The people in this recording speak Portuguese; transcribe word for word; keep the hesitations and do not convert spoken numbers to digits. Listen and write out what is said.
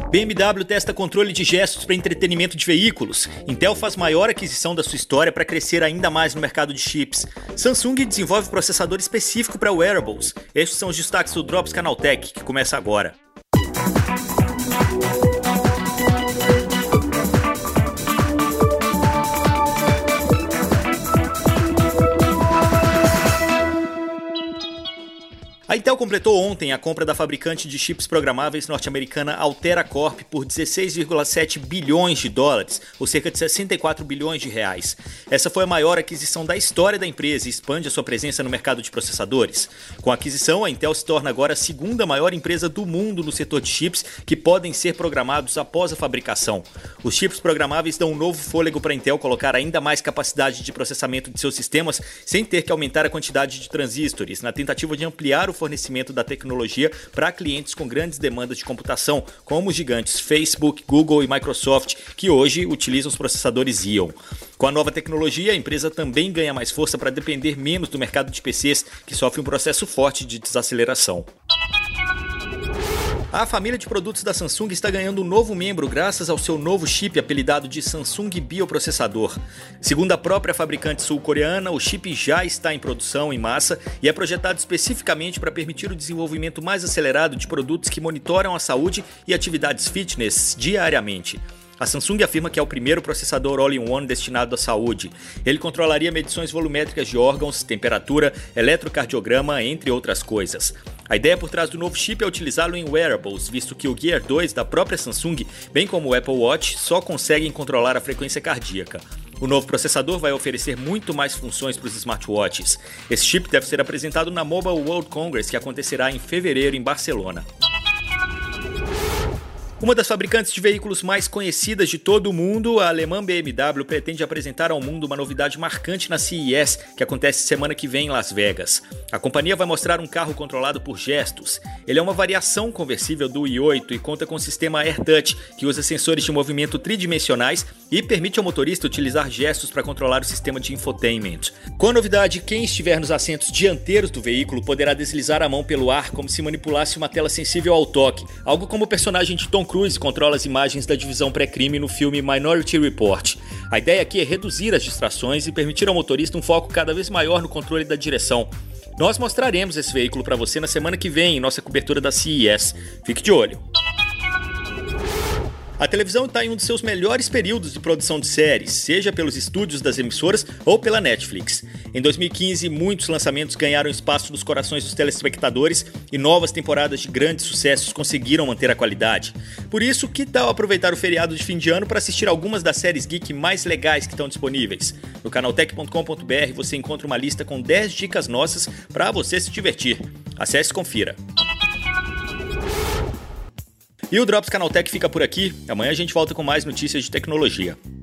B M W testa controle de gestos para entretenimento de veículos. Intel faz maior aquisição da sua história para crescer ainda mais no mercado de chips. Samsung desenvolve processador específico para wearables. Estes são os destaques do Drops Canaltech, que começa agora. A Intel completou ontem a compra da fabricante de chips programáveis norte-americana Altera Corp por dezesseis vírgula sete bilhões de dólares, ou cerca de sessenta e quatro bilhões de reais. Essa foi a maior aquisição da história da empresa e expande a sua presença no mercado de processadores. Com a aquisição, a Intel se torna agora a segunda maior empresa do mundo no setor de chips que podem ser programados após a fabricação. Os chips programáveis dão um novo fôlego para a Intel colocar ainda mais capacidade de processamento de seus sistemas sem ter que aumentar a quantidade de transistores, na tentativa de ampliar o fornecimento da tecnologia para clientes com grandes demandas de computação, como os gigantes Facebook, Google e Microsoft, que hoje utilizam os processadores Xeon. Com a nova tecnologia, a empresa também ganha mais força para depender menos do mercado de P Cs, que sofre um processo forte de desaceleração. A família de produtos da Samsung está ganhando um novo membro graças ao seu novo chip apelidado de Samsung Bioprocessador. Segundo a própria fabricante sul-coreana, o chip já está em produção em massa e é projetado especificamente para permitir o desenvolvimento mais acelerado de produtos que monitoram a saúde e atividades fitness diariamente. A Samsung afirma que é o primeiro processador all-in-one destinado à saúde. Ele controlaria medições volumétricas de órgãos, temperatura, eletrocardiograma, entre outras coisas. A ideia por trás do novo chip é utilizá-lo em wearables, visto que o Gear dois da própria Samsung, bem como o Apple Watch, só conseguem controlar a frequência cardíaca. O novo processador vai oferecer muito mais funções para os smartwatches. Esse chip deve ser apresentado na Mobile World Congress, que acontecerá em fevereiro em Barcelona. Uma das fabricantes de veículos mais conhecidas de todo o mundo, a alemã B M W, pretende apresentar ao mundo uma novidade marcante na C E S, que acontece semana que vem em Las Vegas. A companhia vai mostrar um carro controlado por gestos. Ele é uma variação conversível do i oito e conta com o sistema AirTouch, que usa sensores de movimento tridimensionais e permite ao motorista utilizar gestos para controlar o sistema de infotainment. Com a novidade, quem estiver nos assentos dianteiros do veículo poderá deslizar a mão pelo ar como se manipulasse uma tela sensível ao toque, algo como o personagem de Tom Cruise controla as imagens da divisão pré-crime no filme Minority Report. A ideia aqui é reduzir as distrações e permitir ao motorista um foco cada vez maior no controle da direção. Nós mostraremos esse veículo para você na semana que vem em nossa cobertura da C E S. Fique de olho! A televisão está em um de seus melhores períodos de produção de séries, seja pelos estúdios das emissoras ou pela Netflix. Em dois mil e quinze, muitos lançamentos ganharam espaço nos corações dos telespectadores e novas temporadas de grandes sucessos conseguiram manter a qualidade. Por isso, que tal aproveitar o feriado de fim de ano para assistir algumas das séries geek mais legais que estão disponíveis? No canaltech ponto com ponto b r você encontra uma lista com dez dicas nossas para você se divertir. Acesse e confira. E o Drops Canaltech fica por aqui. Amanhã a gente volta com mais notícias de tecnologia.